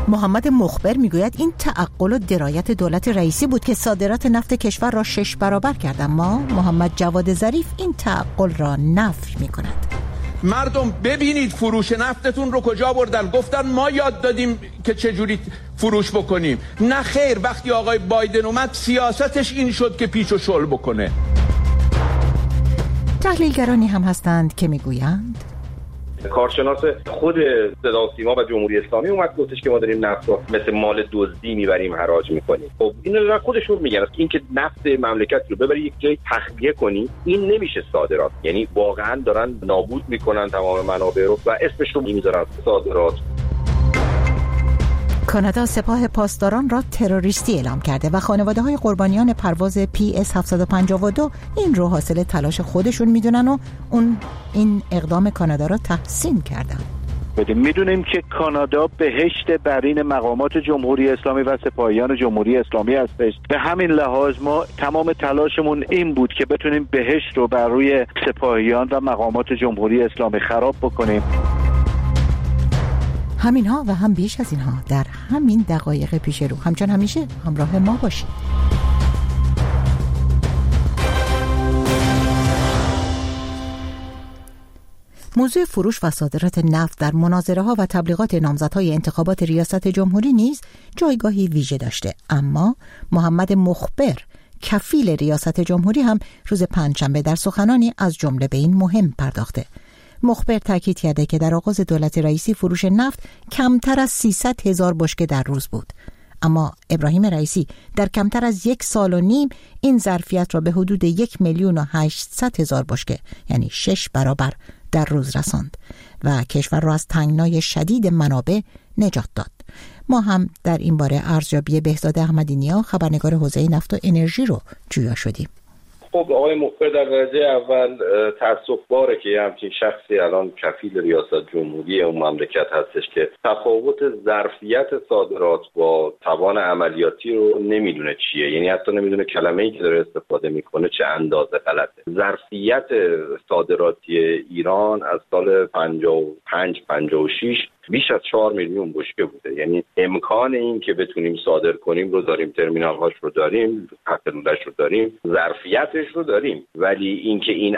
محمد مخبر میگوید این تعقل و درایت دولت رئیسی بود که صادرات نفت کشور را 6 برابر کرد، اما محمد جواد ظریف این تعقل را نفی میکند. مردم ببینید فروش نفتتون رو کجا بردن، گفتن ما یاد دادیم که چجوری فروش بکنیم. نه خیر، وقتی آقای بایدن اومد سیاستش این شد که پیچ و شل بکنه. تحلیلگرانی هم هستند که میگویند کارشناس خود صدا و سیما و جمهوری اسلامی اومد گفتش که ما داریم نفت رو مثل مال دزدی میبریم حراج میکنیم. خب اینو در خودشون میگن این که نفت مملکت رو ببری یک جای تخلیه کنی، این نمیشه صادرات. یعنی واقعا دارن نابود میکنن تمام منابع رو و اسمش رو میذارن صادرات. کانادا سپاه پاسداران را تروریستی اعلام کرده و خانواده‌های قربانیان پرواز PS 752 این رو حاصل تلاش خودشون میدونن و این اقدام کانادا را تحسین کردن. میدونیم که کانادا بهشت برین مقامات جمهوری اسلامی و سپاهیان جمهوری اسلامی هستش. به همین لحاظ ما تمام تلاشمون این بود که بتونیم بهشت رو بر روی سپاهیان و مقامات جمهوری اسلامی خراب بکنیم. همینها و هم بیش از اینها در همین دقایق پیش رو. همچنان همیشه همراه ما باشید. موضوع فروش و صادرات نفت در مناظره‌ها و تبلیغات نامزدهای انتخابات ریاست جمهوری نیز جایگاهی ویژه داشته، اما محمد مخبر کفیل ریاست جمهوری هم روز پنجشنبه در سخنانی از جمله به این مهم پرداخته. مخبر تاکید کرده که در آغاز دولت رئیسی فروش نفت کمتر از 300,000 بشکه در روز بود، اما ابراهیم رئیسی در کمتر از 1 سال و نیم این ظرفیت را به حدود 1,800,000 بشکه یعنی 6 برابر در روز رساند و کشور را از تنگنای شدید منابع نجات داد. ما هم در این باره ارزیابی بهزاد احمدی‌نیا خبرنگار حوزه نفت و انرژی رو جویا شدیم. خب آقای مخبر در درجه اول تأسف‌باره که همچین شخصی الان کفیل ریاست جمهوری اون مملکت هستش که تفاوت ظرفیت صادرات با توان عملیاتی رو نمیدونه چیه، یعنی حتی نمیدونه کلمه‌ای که داره استفاده میکنه چه اندازه غلطه. ظرفیت صادراتی ایران از سال 55-56 بیش از 4 میلیون بشکه بوده، یعنی امکان این که بتونیم صادر کنیم رو داریم، ترمینال هاش رو داریم، خط رودش رو داریم، ظرفیتش رو داریم، ولی اینکه این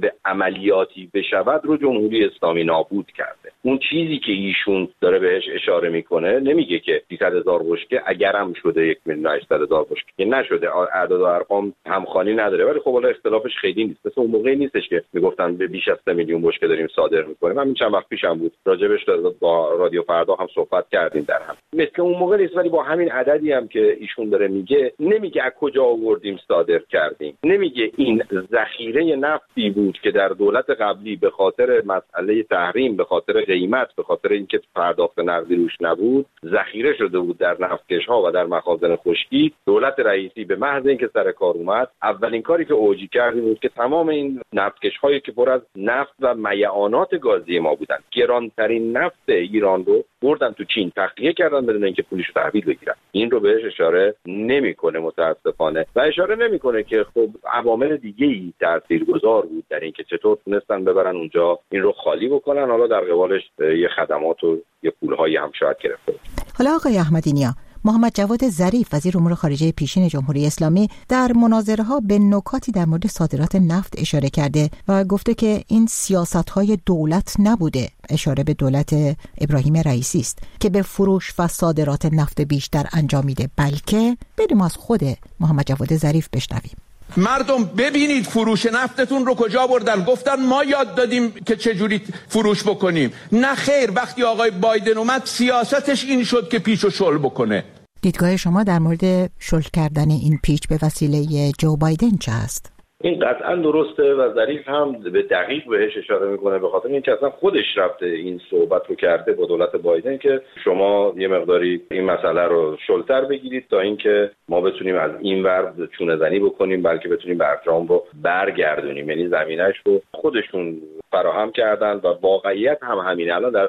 عملیاتی بشود رو جمهوری اسلامی نابود کرده. اون چیزی که ایشون داره بهش اشاره میکنه نمیگه که 300,000 بشکه اگرم شده 1,800,000 بشکه که نشده، اعداد و ارقام همخوانی نداره، ولی خب حالا اختلافش خیلی نیست. مثل اون موقعی نیستش که میگفتن به بیش از 3 میلیون بشکه داریم صادر میکنیم. همین چند وقت پیشم بود راجبش با رادیو فردا هم صحبت کردیم در هم. مثل اون موقع نیست، ولی با همین عددی هم که ایشون داره میگه نمیگه از کجا آوردیم صادر کردیم، نمیگه این ذخیره نفتی بود که در دولت قبلی به خاطر مسئله تحریم، به خاطر قیمت، به خاطر اینکه پرداخت نقدی روش نبود ذخیره شده بود در نفتکش‌ها و در مخازن خشکی. دولت رئیسی به محض اینکه سر کار اومد اولین کاری که اوجی کرد بود که تمام این نفتکش‌هایی که پر از نفت و میعانات گازی ما بودن، گرانترین نفت ایران رو بردن تو چین تخلیه کردن بدون اینکه پولش رو تحویل بگیرن. این رو بهش اشاره نمیکنه متاسفانه و اشاره نمیکنه که خب عوامل دیگه‌ای تاثیرگذار بود در اینکه چطور تونستن ببرن اونجا این رو خالی بکنن، حالا در قبالش یه خدمات و یه پول‌هایی هم شاید گرفته. حالا آقای احمدی‌نیا، محمد جواد ظریف وزیر امور خارجه پیشین جمهوری اسلامی در مناظره‌ها به نکاتی در مورد صادرات نفت اشاره کرده و گفته که این سیاست‌های دولت نبوده، اشاره به دولت ابراهیم رئیسی است که به فروش و صادرات نفت بیشتر انجامیده، بلکه بریم از خود محمد جواد ظریف بشنویم. مردم ببینید فروش نفتتون رو کجا بردن، گفتن ما یاد دادیم که چجوری فروش بکنیم. نه خیر، وقتی آقای بایدن اومد سیاستش این شد که پیچ و شل بکنه. دیدگاه شما در مورد شل کردن این پیچ به وسیله جو بایدن چه است؟ این قطعا درسته و ظریف هم به دقیق بهش اشاره میکنه، به خاطر اینکه اصلا خودش رفته این صحبت رو کرده با دولت بایدن که شما یه مقداری این مسئله رو شلتر بگیرید تا اینکه ما بتونیم از این ور چونه زنی بکنیم، بلکه بتونیم برجام رو برگردونیم. یعنی زمینش رو خودشون فراهم کردن و واقعیت هم همین. الان در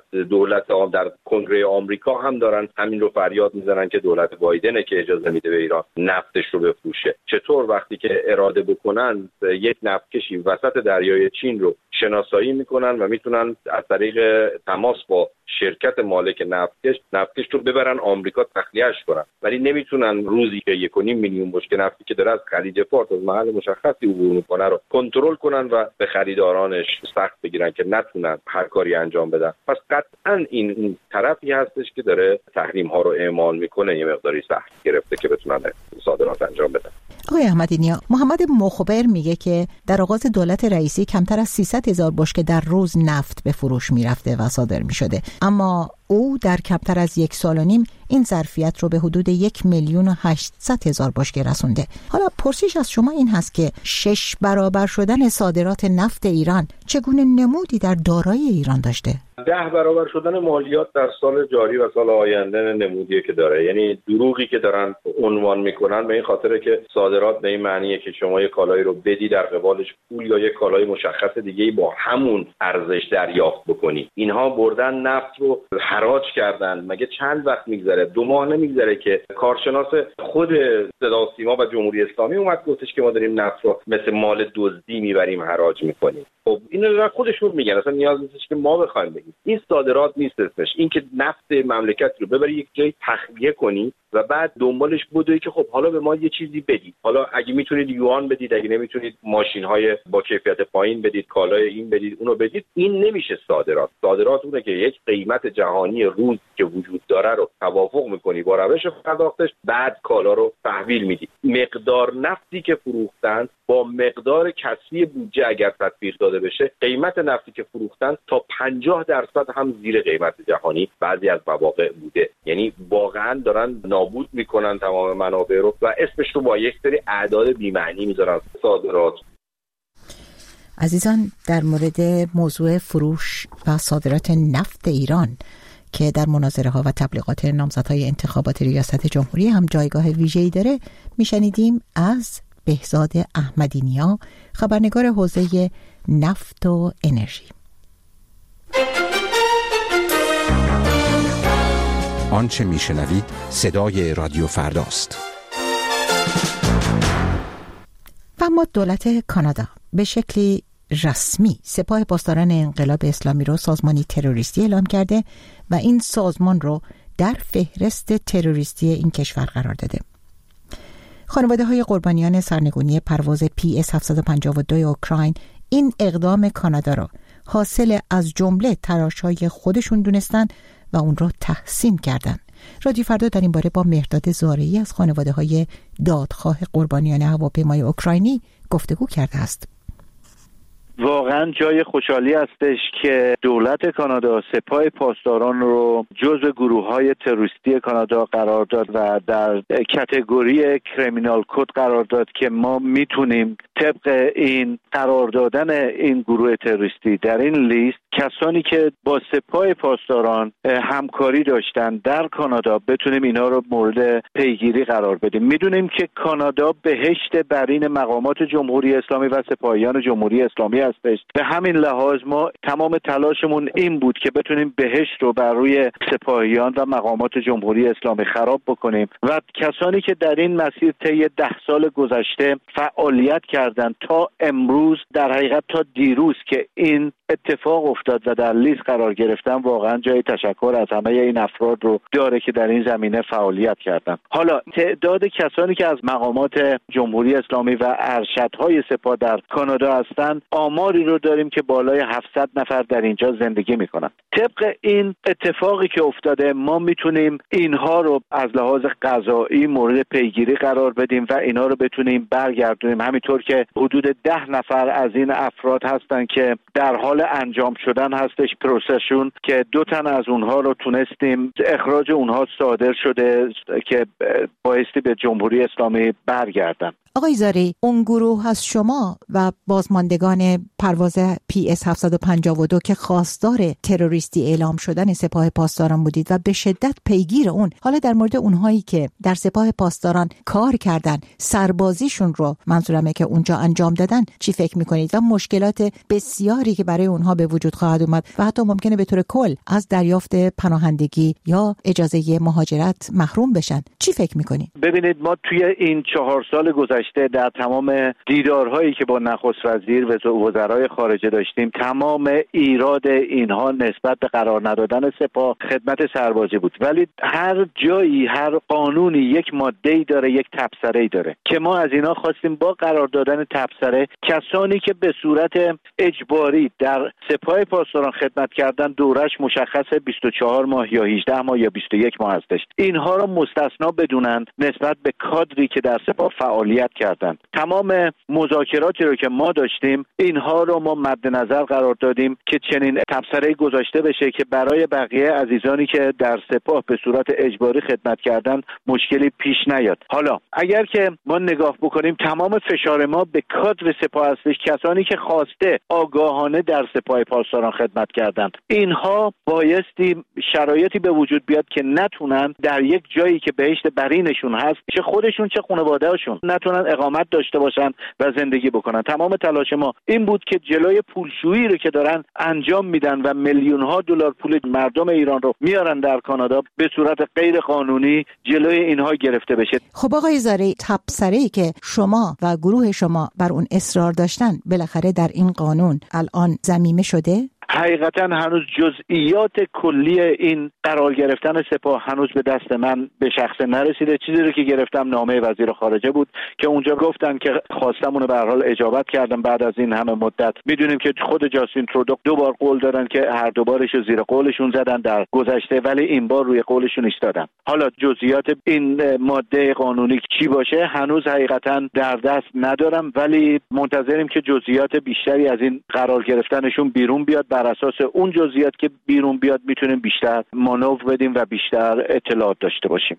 در کنگره آمریکا هم دارن همین رو فریاد میزنن که دولت بایدنه که اجازه میده به ایران نفتش رو بفروشه. چطور وقتی که اراده بکنن یک نفتکشی وسط دریای چین رو شناسایی میکنن و میتونن از طریق تماس با شرکت مالک نفتکش رو ببرن آمریکا تخلیه‌اش کنن، ولی نمیتونن روزی که 1.5 میلیون بشکه نفتی که داره از خلیج فارس از محل مشخصی عبور میکنه رو کنترل کنن و به خریدارانش سخت بگیرن که نتونن هر کاری انجام بدن. پس قطعا این طرفی هستش که داره تحریم ها رو اعمال میکنه، یه مقداری سخت گرفته که بتونن صادرات انجام بدن. آقای احمدی نیا، محمد مخبر میگه که در آغاز دولت رئیسی کمتر از 300,000 بشکه در روز نفت به فروش میرفته و صادر میشده، اما او در کمتر از 1 سال و نیم این ظرفیت رو به حدود 1,800,000 بشکه رسونده. حالا پرسش از شما این هست که 6 برابر شدن صادرات نفت ایران چگونه نمودی در دارایی ایران داشته؟ 10 برابر شدن مالیات در سال جاری و سال آینده نمودیه که داره. یعنی دروغی که دارن عنوان میکنن به این خاطره که صادرات به این معنیه که شما یک کالایی رو بدی در قبالش پول یا یک کالای مشخص دیگه‌ای با همون ارزش دریافت بکنی. اینها بردن نفت رو حراج کردن. مگه چند وقت میگذره؟ 2 ماه نمیگذره که کارشناس خود صدا و سیما و جمهوری اسلامی اومد گفتش که ما داریم نفت رو مثل مال دزدی میبریم حراج میکنیم. خب اینو دارن خودشون میگن، اصلا نیاز نیستش که ما بخوایم بگیم. این صادرات نیستش. این که نفت مملکت رو ببری یک جای تخلیه کنی و بعد دنبالش بدوی که خب حالا به ما یه چیزی بدید، حالا اگه میتونید یوان بدید، اگه نمیتونید ماشین‌های با کیفیت پایین بدید، کالای این بدید، اونو بدید. این نمیشه صادرات. صادرات اونه که یک قیمت جهانی روز که وجود داره رو توافق میکنی با روش پرداختش، بعد کالا رو تحویل میدی. مقدار نفتی که فروختن با مقدار کسری بودجه اگر تطبیق داده بشه، قیمت نفتی که فروختن تا 50% هم زیر قیمت جهانی بعضی از مواقع بوده. یعنی واقعا دارن نابود میکنن تمام منابع رو و اسمش رو با یک سری اعداد بی‌معنی میذارن صادرات. عزیزان، در مورد موضوع فروش و صادرات نفت ایران که در مناظره ها و تبلیغات نامزدهای انتخابات ریاست جمهوری هم جایگاه ویژه‌ای داره میشنیدیم از بهزاد احمدی نیا، خبرنگار حوزه نفت و انرژی. آنچه میشنوید صدای رادیو فرداست. و اما دولت کانادا به شکلی رسمی سپاه پاسداران انقلاب اسلامی رو سازمانی تروریستی اعلام کرده و این سازمان رو در فهرست تروریستی این کشور قرار داده. خانواده‌های قربانیان سرنگونی پرواز PS-752 اوکراین این اقدام کانادا را حاصل از جمله تلاش‌های خودشون دونستن و اون رو تحسین کردن. رادیو فردا در این باره با مهرداد زارعی از خانواده‌های دادخواه قربانیان هواپیمای اوکراینی گفتگو کرده است. واقعا جای خوشحالی هستش که دولت کانادا سپاه پاسداران رو جزو گروه‌های تروریستی کانادا قرار داد و در کاتگوری کریمینال کد قرار داد که ما میتونیم طبق این قرار دادن این گروه تروریستی در این لیست کسانی که با سپاه پاسداران همکاری داشتن در کانادا بتونیم اینا رو مورد پیگیری قرار بدیم. میدونیم که کانادا بهشت برین مقامات جمهوری اسلامی و سپاهیان جمهوری اسلامی هستش. به همین لحاظ ما تمام تلاشمون این بود که بتونیم بهشت رو بر روی سپاهیان و مقامات جمهوری اسلامی خراب بکنیم و کسانی که در این مسیر طی 10 سال گذشته فعالیت کردند تا امروز، در حقیقت تا دیروز که این اتفاق افتاد و در لیست قرار گرفتن، واقعا جای تشکر از همه این افراد رو داره که در این زمینه فعالیت کردن. حالا تعداد کسانی که از مقامات جمهوری اسلامی و ارشدهای سپاه در کانادا هستند، آماری رو داریم که بالای 700 نفر در اینجا زندگی میکنن. طبق این اتفاقی که افتاده ما میتونیم اینها رو از لحاظ قضایی مورد پیگیری قرار بدیم و اینها رو بتونیم برگردونیم. همینطور که حدود 10 نفر از این افراد هستن که در حال انجام شدن هستش پروسشون که 2 تن از اونها رو تونستیم اخراج اونها صادر شده که بایستی به جمهوری اسلامی برگردن. آقای زاری، اون گروه از شما و بازماندگان پرواز PS-752 که خواستار تروریستی اعلام شدن سپاه پاسداران بودید و به شدت پیگیر اون، حالا در مورد اونهایی که در سپاه پاسداران کار کردن، سربازیشون رو منظورمه که اونجا انجام دادن، چی فکر میکنید و مشکلات بسیاری که برای اونها به وجود خواهد اومد و حتی ممکنه به طور کل از دریافت پناهندگی یا اجازه مهاجرت محروم بشن، چی فکر میکنید؟ ببینید، ما توی این 4 سال گذشته در تمام دیدارهایی که با نخست وزیر و وزرای کشورهای خارجه داشتیم، تمام ایراد اینها نسبت به قرار ندادن سپاه خدمت سربازی بود. ولی هر جایی، هر قانونی یک ماده‌ای داره، یک تبصره‌ای داره که ما از اینا خواستیم با قرار دادن تبصره کسانی که به صورت اجباری در سپاه پاسداران خدمت کردن دورش مشخصه 24 ماه یا 18 ماه یا 21 ماه هستش، اینها را مستثنا بدونن نسبت به کادری که در سپاه فعالیت کردند. تمام مذاکراتی رو که ما داشتیم اینها رو ما مد نظر قرار دادیم که چنین تبصره‌ای گذاشته بشه که برای بقیه عزیزانی که در سپاه به صورت اجباری خدمت کردن مشکلی پیش نیاد. حالا اگر که ما نگاه بکنیم تمام فشار ما به کادر سپاه هستش، کسانی که خواسته آگاهانه در سپاه پاسداران خدمت کردند. اینها بایستی شرایطی به وجود بیاد که نتونن در یک جایی که بهشت برینشون هست، چه خودشون چه خانواده‌هاشون، نتونن اقامت داشته باشن و زندگی بکنن. تمام تلاش ما این بود که جلوی پولشویی رو که دارن انجام میدن و میلیون‌ها دلار پول مردم ایران رو میارن در کانادا به صورت غیر قانونی، جلوی اینها گرفته بشه. خب آقای زارعی، تبصره‌ای که شما و گروه شما بر اون اصرار داشتن بالاخره در این قانون الان ضمیمه شده؟ حقیقتا هنوز جزئیات کلی این قرار گرفتن سپاه هنوز به دست من به شخص نرسیده. چیزی رو که گرفتم نامه وزیر خارجه بود که اونجا گفتن که خواستمون رو به هر حال اجابت کردم. بعد از این همه مدت میدونیم که خود جاستین ترودو 2 بار قول دادن که هر دوبارش رو زیر قولشون زدن در گذشته، ولی این بار روی قولشون ایستادن. حالا جزئیات این ماده قانونی چی باشه هنوز حقیقتا در دست ندارم، ولی منتظریم که جزئیات بیشتری از این قرار گرفتنشون بیرون بیاد. بر اساس اون جزئیات که بیرون بیاد میتونیم بیشتر مانور بدیم و بیشتر اطلاعات داشته باشیم.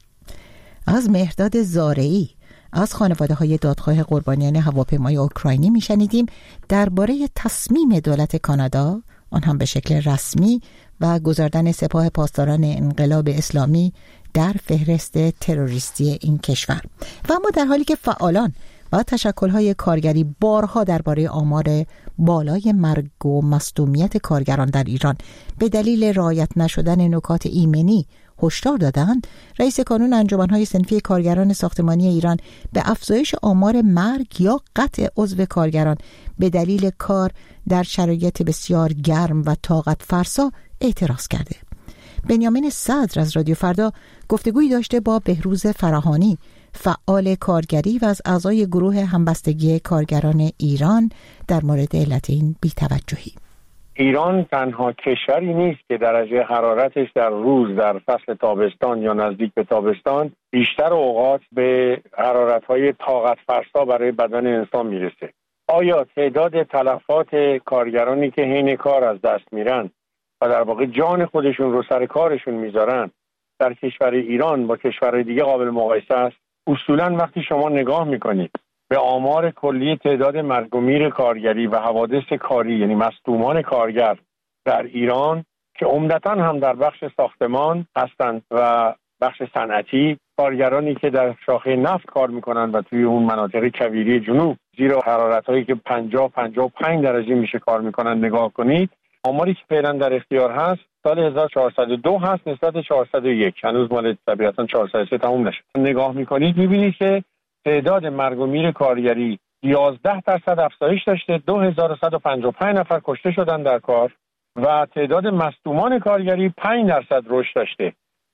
از مهرداد زارعی از خانواده‌های دادخواه قربانیان هواپیمای اوکراینی میشنیدیم درباره تصمیم دولت کانادا، آن هم به شکل رسمی، و گذاردن سپاه پاسداران انقلاب اسلامی در فهرست تروریستی این کشور. و اما در حالی که فعالان و تشکل‌های کارگری بارها درباره آمار بالای مرگ و مصدومیت کارگران در ایران به دلیل رعایت نشدن نکات ایمنی هشدار دادند، رئیس کانون انجمن‌های صنفی کارگران ساختمانی ایران به افزایش آمار مرگ یا قطع عضو کارگران به دلیل کار در شرایط بسیار گرم و طاقت فرسا اعتراض کرده. بنیامین صدر از رادیو فردا گفتگویی داشته با بهروز فراهانی، فعال کارگری و از اعضای گروه همبستگی کارگران ایران، در مورد علت این بی‌توجهی. ایران تنها کشوری نیست که درجه حرارتش در روز در فصل تابستان یا نزدیک به تابستان بیشتر اوقات به حرارت‌های طاقت فرسا برای بدن انسان میرسه. آیا تعداد تلفات کارگرانی که حین کار از دست میرن و در واقع جان خودشون رو سر کارشون میذارن در کشور ایران با کشورهای دیگه قابل مقایسه است؟ اصولاً وقتی شما نگاه میکنید به آمار کلی تعداد مرگ و میر کارگری و حوادث کاری، یعنی مصدومان کارگر در ایران که عمدتاً هم در بخش ساختمان هستند و بخش صنعتی، کارگرانی که در شاخه نفت کار میکنن و توی اون مناطق کویری جنوب زیر حرارت‌هایی که 50-55 درجه میشه کار میکنن، نگاه کنید آماری که فعلا در اختیار هست سال 1402 هست نسبت 401، هنوز مال طبیعتاً 403 تموم نشد. نگاه میکنید میبینید که تعداد مرگ و میر کارگری 11% افزایش داشته، 2155 نفر کشته شدن در کار و تعداد مصدومان کارگری 5% رشد داشته.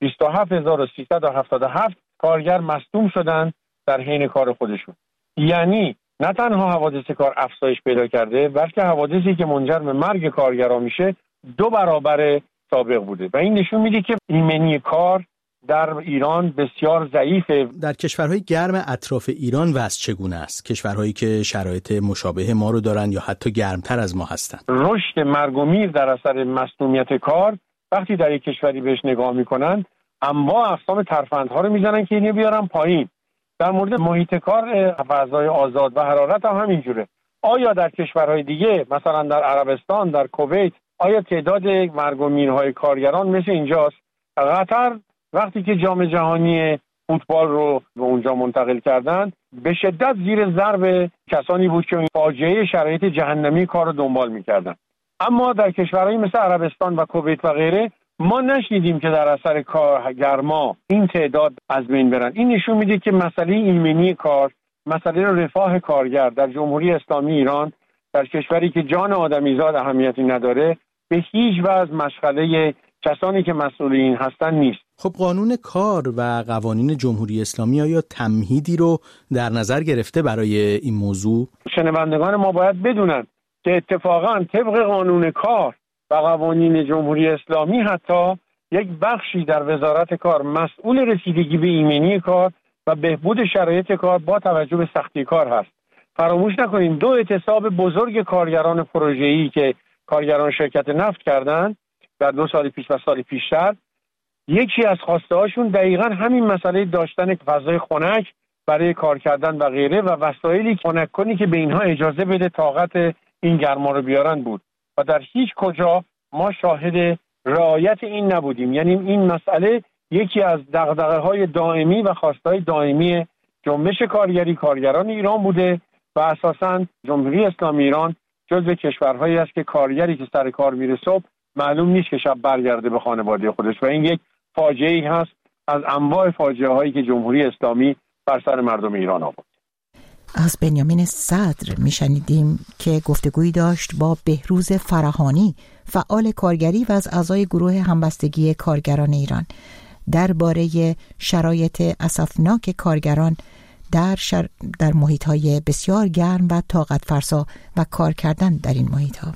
27377 کارگر مصدوم شدن در حین کار خودشون. یعنی نه تنها حوادث کار افزایش پیدا کرده، بلکه حوادثی که منجر به مرگ کارگران میشه 2 برابر سابق بوده و این نشون میده که ایمنی کار در ایران بسیار ضعیفه. در کشورهای گرم اطراف ایران وضع چگونه است؟ کشورهایی که شرایط مشابه ما رو دارن یا حتی گرمتر از ما هستند. رشد مرگ و میر در اثر مصدومیت کار وقتی در یک کشوری بهش نگاه میکنن انواع اقسام ترفندها رو میزنن که اینو بیارن پایین. در مورد محیط کار، فضای آزاد و حرارت هم همینجوره. آیا در کشورهای دیگه مثلا در عربستان، در کویت، آیا تعداد مرگ و میرهای کارگران مثل اینجاست؟ قطر وقتی که جام جهانی فوتبال رو به اونجا منتقل کردن به شدت زیر ضرب کسانی بود که این فاجعه شرایط جهنمی کار رو دنبال میکردن. اما در کشورهایی مثل عربستان و کویت و غیره ما نشنیدیم که در اثر گرما این تعداد از بین برن. این نشون میده که مسئله ایمنی کار، مسئله رفاه کارگر در جمهوری اسلامی ایران در کشوری که جان آدمیزاد اهمیتی نداره به هیچ وجه مشغله کسانی که مسئولین هستن نیست. خب قانون کار و قوانین جمهوری اسلامی آیا تمهیدی رو در نظر گرفته برای این موضوع؟ شنوندگان ما باید بدونن که اتفاقا طبق قانون کار و قوانین جمهوری اسلامی حتی یک بخشی در وزارت کار مسئول رسیدگی به ایمنی کار و بهبود شرایط کار با توجه به سختی کار هست. فراموش نکنیم 2 اعتصاب بزرگ کارگران پروژه‌ای که کارگران شرکت نفت کردن در 2 سال پیش و سال پیشتر، یکی از خواسته هاشون دقیقاً همین مسئله داشتن فضای خنک برای کار کردن و غیره و وسایلی خنک کنی که به اینها اجازه بده طاقت این گرما رو بیارن بود و در هیچ کجا ما شاهد رعایت این نبودیم. یعنی این مسئله یکی از دغدغه‌های دائمی و خواستهای دائمی جنبش کارگری کارگران ایران بوده و اساساً جمهوری اسلامی ایران جزو کشورهایی است که کارگری که سر کار میره صبح معلوم نیست که شب برگرده به خانواده خودش و این یک فاجعه‌ای هست از انواع فاجعه‌هایی که جمهوری اسلامی بر سر مردم ایران آورد. از بنیامین صدر میشنیدیم که گفتگویی داشت با بهروز فرهانی، فعال کارگری و از اعضای گروه همبستگی کارگران ایران درباره شرایط اسفناک کارگران در محیط‌های بسیار گرم و طاقت فرسا و کار کردن در این محیط‌ها.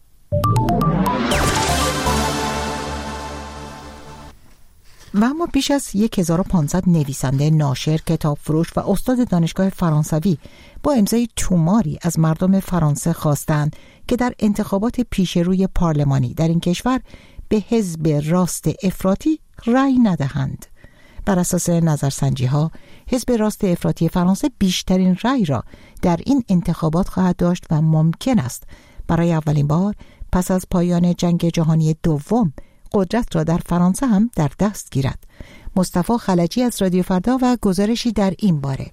و اما بیش از 1500 نویسنده، ناشر، کتاب فروش و استاد دانشگاه فرانسوی با امضای توماری از مردم فرانسه خواستند که در انتخابات پیش روی پارلمانی در این کشور به حزب راست افراطی رأی ندهند. بر اساس نظرسنجی‌ها حزب راست افراطی فرانسه بیشترین رأی را در این انتخابات خواهد داشت و ممکن است برای اولین بار پس از پایان جنگ جهانی دوم قدرت را در فرانسه هم در دست گیرد. مصطفی خلجی از رادیو فردا و گزارشی در این باره.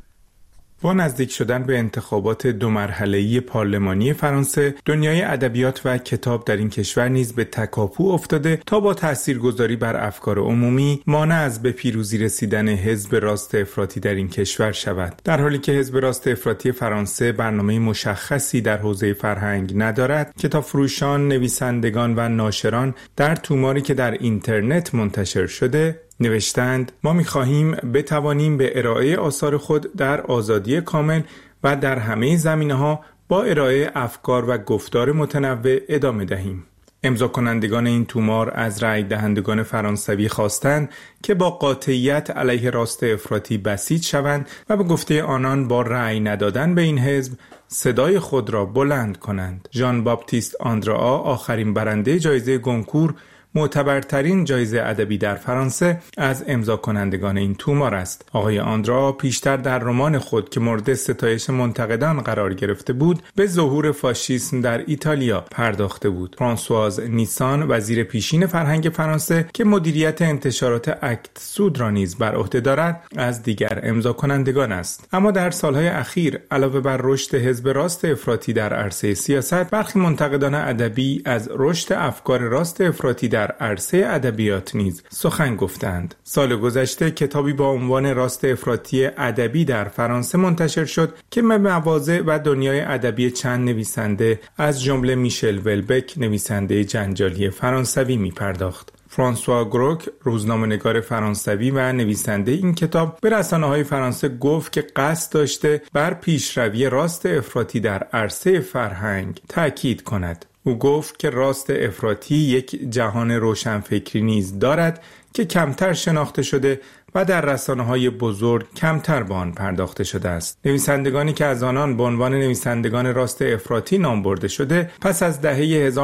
با نزدیک شدن به انتخابات 2 مرحله‌ای پارلمانی فرانسه، دنیای ادبیات و کتاب در این کشور نیز به تکاپو افتاده تا با تاثیرگذاری بر افکار عمومی مانع از به پیروزی رسیدن حزب راست افراطی در این کشور شود. در حالی که حزب راست افراطی فرانسه برنامه مشخصی در حوزه فرهنگ ندارد، کتاب فروشان، نویسندگان و ناشران در توماری که در اینترنت منتشر شده نوشتند ما می‌خواهیم بتوانیم به ارائه آثار خود در آزادی کامل و در همه زمینه‌ها با ارائه افکار و گفتار متنوع ادامه دهیم. امضا کنندگان این تومار از رأی دهندگان فرانسوی خواستند که با قاطعیت علیه راست افراطی بسیج شوند و به گفته آنان با رأی ندادن به این حزب صدای خود را بلند کنند. ژان باپتیست آندرا آخرین برنده جایزه گونکور، معتبرترین جایزه ادبی در فرانسه، از امضا کنندگان این تومار است. آقای آندرا پیشتر در رمان خود که مورد ستایش منتقدان قرار گرفته بود، به ظهور فاشیسم در ایتالیا پرداخته بود. فرانسواز نیسان، وزیر پیشین فرهنگ فرانسه که مدیریت انتشارات اکت سود را نیز بر عهده دارد، از دیگر امضا کنندگان است. اما در سالهای اخیر علاوه بر رشد حزب راست افراطی در عرصه سیاست، برخی منتقدان ادبی از رشد افکار راست افراطی در عرصه ادبیات نیز سخن گفتند. سال گذشته کتابی با عنوان راست افراطی ادبی در فرانسه منتشر شد که به مواضع و دنیای ادبی چند نویسنده از جمله میشل ولبک، نویسنده جنجالی فرانسوی، می‌پرداخت. فرانسوا گروک، روزنامه‌نگار فرانسوی و نویسنده این کتاب، به رسانه‌های فرانسه گفت که قصد داشته بر پیشروی راست افراطی در عرصه فرهنگ تاکید کند. او گفت که راست افراطی یک جهان روشنفکری نیز دارد که کمتر شناخته شده و در رسانه‌های بزرگ کمتر به آن پرداخته شده است. نویسندگانی که از آنان به عنوان نویسندگان راست افراطی نام برده شده، پس از دهه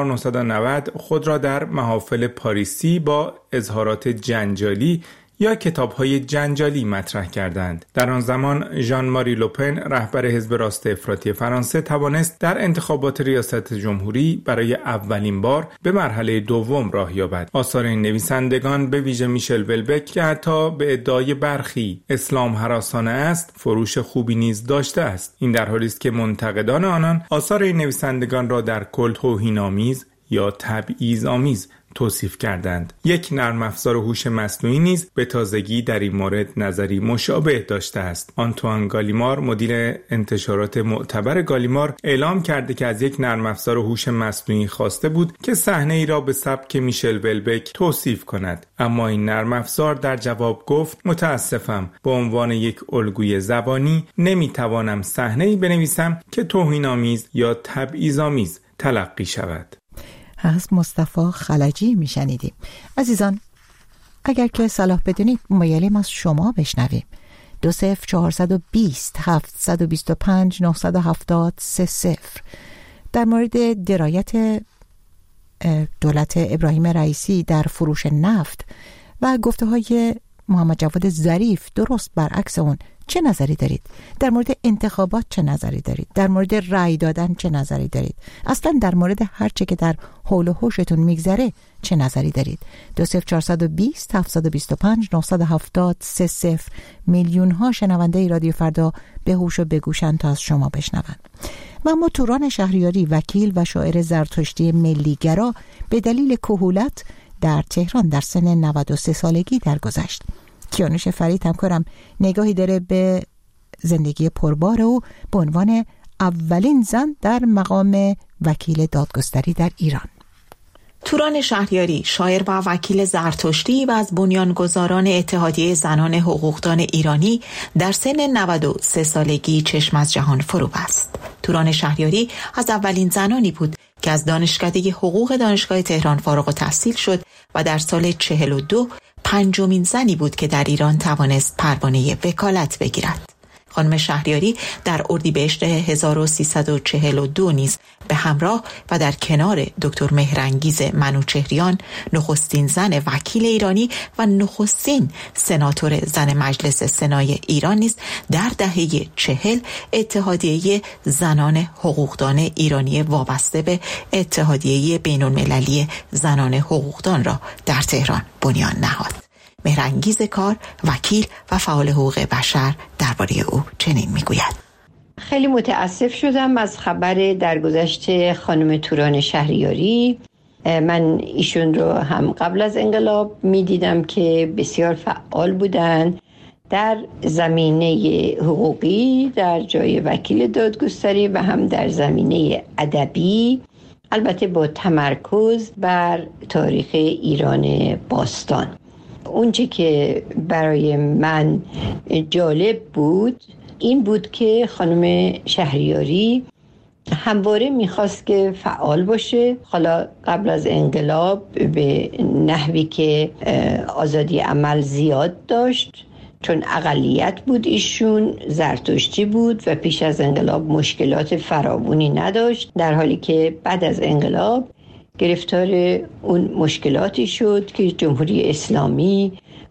1990 خود را در محافل پاریسی با اظهارات جنجالی یا کتاب‌های جنجالی مطرح کردند. در آن زمان ژان ماری لوپن، رهبر حزب راست افراطی فرانسه، توانست در انتخابات ریاست جمهوری برای اولین بار به مرحله دوم راه یابد. آثار این نویسندگان، به ویژه میشل ولبک که حتی به ادعای برخی اسلام هراسانه است، فروش خوبی نیز داشته است. این در حالی است که منتقدان آنان آثار این نویسندگان را در کل توهین‌آمیز یا تبعیض‌آمیز توصیف کردند. یک نرم افزار هوش مصنوعی نیز به تازگی در این مورد نظری مشابه داشته است. آنتوان گالیمار، مدیر انتشارات معتبر گالیمار، اعلام کرده که از یک نرم افزار هوش مصنوعی خواسته بود که صحنه‌ای را به سبک میشل ولبک توصیف کند، اما این نرم افزار در جواب گفت: متاسفم، به عنوان یک الگوی زبانی نمیتوانم صحنه‌ای بنویسم که توهین‌آمیز یا تبعیض‌آمیز تلقی شود. از مصطفی خلجی میشنیدیم. عزیزان، اگر که صلاح بدونید مایلیم از شما بشنویم. 20420 725 970 30 در مورد درایت دولت ابراهیم رئیسی در فروش نفت و گفته های محمد جواد ظریف درست برعکس اون چه نظری دارید؟ در مورد انتخابات چه نظری دارید؟ در مورد رأی دادن چه نظری دارید؟ اصلا در مورد هر چه که در حول و حوشتون میگذره چه نظری دارید؟ 20420 725 970 30 میلیون ها شنونده رادیو فردا به هوش و به گوشن تا از شما بشنون. و اما توران شهریاری، وکیل و شاعر زرتشتی ملیگرا، به دلیل کهولت در تهران در سن 93 سالگی درگذشت. کیانوش فرید همکارم نگاهی داره به زندگی پربار او به عنوان اولین زن در مقام وکیل دادگستری در ایران. توران شهریاری، شاعر و وکیل زرتشتی و از بنیانگذاران اتحادیه زنان حقوقدان ایرانی، در سن 93 سالگی چشم از جهان فرو بست. توران شهریاری از اولین زنانی بود که از دانشکده حقوق دانشگاه تهران فارغ التحصیل شد و در سال 42 پنجمین زنی بود که در ایران توانست پروانه وکالت بگیرد. خانم شهریاری در اردیبهشت 1342 نیز به همراه و در کنار دکتر مهرانگیز منوچهریان، نخستین زن وکیل ایرانی و نخستین سناتور زن مجلس سنای ایران نیز در دهه 40 اتحادیه زنان حقوقدان ایرانی وابسته به اتحادیه بین‌المللی زنان حقوقدان را در تهران بنیان نهاد. مهرانگیز کار، وکیل و فعال حقوق بشر درباره او چنین میگوید: خیلی متاسف شدم از خبر درگذشت خانم توران شهریاری. من ایشون رو هم قبل از انقلاب میدیدم که بسیار فعال بودن در زمینه حقوقی در جای وکیل دادگستری و هم در زمینه ادبی، البته با تمرکز بر تاریخ ایران باستان. اونچه که برای من جالب بود این بود که خانم شهریاری همواره میخواست که فعال باشه. حالا قبل از انقلاب به نحوی که آزادی عمل زیاد داشت، چون اقلیت بود، ایشون زرتشتی بود و پیش از انقلاب مشکلات فراوانی نداشت، در حالی که بعد از انقلاب گرفتار اون مشکلاتی شد که جمهوری اسلامی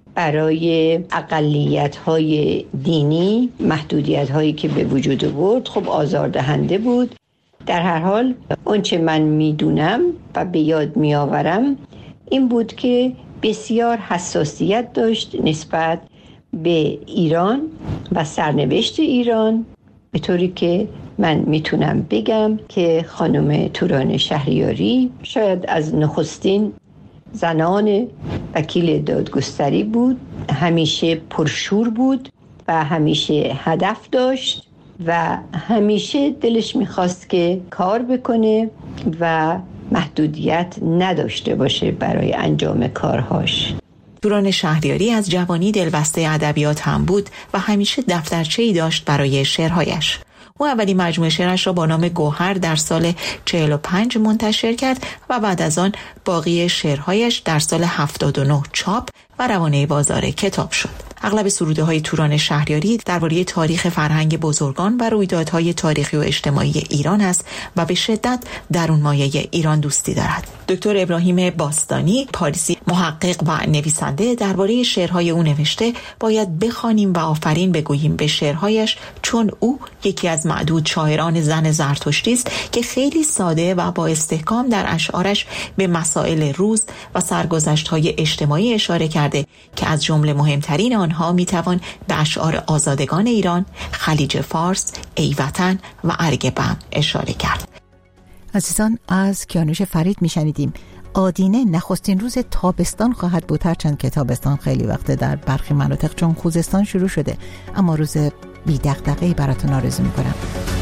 برای اقلیت‌های دینی محدودیت‌هایی که به وجود آورد خب آزاردهنده بود. در هر حال اونچه من میدونم و به یاد میآورم این بود که بسیار حساسیت داشت نسبت به ایران و سرنوشت ایران، به طوری که من میتونم بگم که خانم توران شهریاری شاید از نخستین زنان وکیل دادگستری بود. همیشه پرشور بود و همیشه هدف داشت و همیشه دلش میخواست که کار بکنه و محدودیت نداشته باشه برای انجام کارهاش. توران شهریاری از جوانی دلبسته ادبیات هم بود و همیشه دفترچه‌ای داشت برای شعرهایش. او اولین مجموعه شعرش را با نام گوهر در سال 45 منتشر کرد و بعد از آن باقی شعرهایش در سال 79 چاپ و روانه بازار کتاب شد. اغلب سروده‌های توران شهریاری درباره تاریخ فرهنگ بزرگان و رویدادهای تاریخی و اجتماعی ایران است و به شدت درون مایه ایران دوستی دارد. دکتر ابراهیم باستانی، پاریسی، محقق و نویسنده، درباره شعرهای او نوشته: باید بخوانیم و آفرین بگوییم به شعرهایش، چون او یکی از معدود شاعران زن زرتشتی است که خیلی ساده و با استحکام در اشعارش به مسائل روز و سرگذشت‌های اجتماعی اشاره کرده که از جمله مهمترین آنها میتوان به اشعار آزادگان ایران، خلیج فارس، ای وطن و ارگ بم اشاره کرد. عزیزان، از کیانوش فرید میشنیدیم. آدینه نخستین روز تابستان خواهد بود، هرچند که تابستان خیلی وقته در برخی مناطق چون خوزستان شروع شده، اما روز بی دغدغه‌ای براتون آرزو میکنم.